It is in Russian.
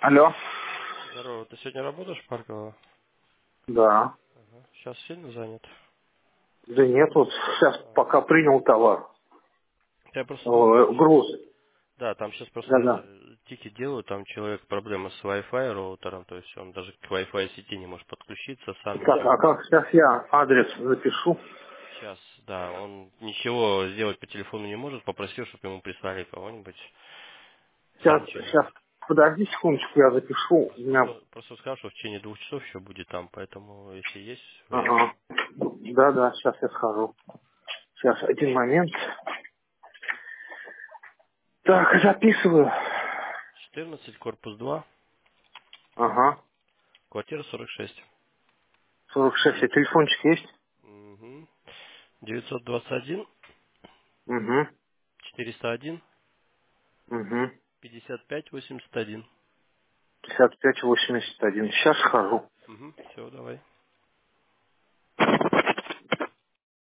Алло. Здорово, ты сегодня работаешь в Парково? Да. Сейчас сильно занят? Да нет, вот сейчас А. пока принял товар. Я просто думал, там сейчас... Груз. Да, там сейчас просто Да-да. тики делают, там человек проблема с Wi-Fi роутером, то есть он даже к Wi-Fi сети не может подключиться, сам Так, ничего. а как сейчас я адрес запишу? Сейчас, да, он ничего сделать по телефону не может, попросил, чтобы ему прислали кого-нибудь, сам Сейчас, ничего не сейчас, может. подожди секундочку, я запишу. У меня... Просто сказал, что в течение 2 часов еще будет там, поэтому если есть время. Ага. Да-да, сейчас я схожу. Сейчас, один момент. Так, записываю. 14, корпус 2, Ага. квартира 46. 46. И телефончик есть? Угу. 921 Угу. 401 Угу. 5581. 5581. Сейчас схожу. Угу. Все, давай.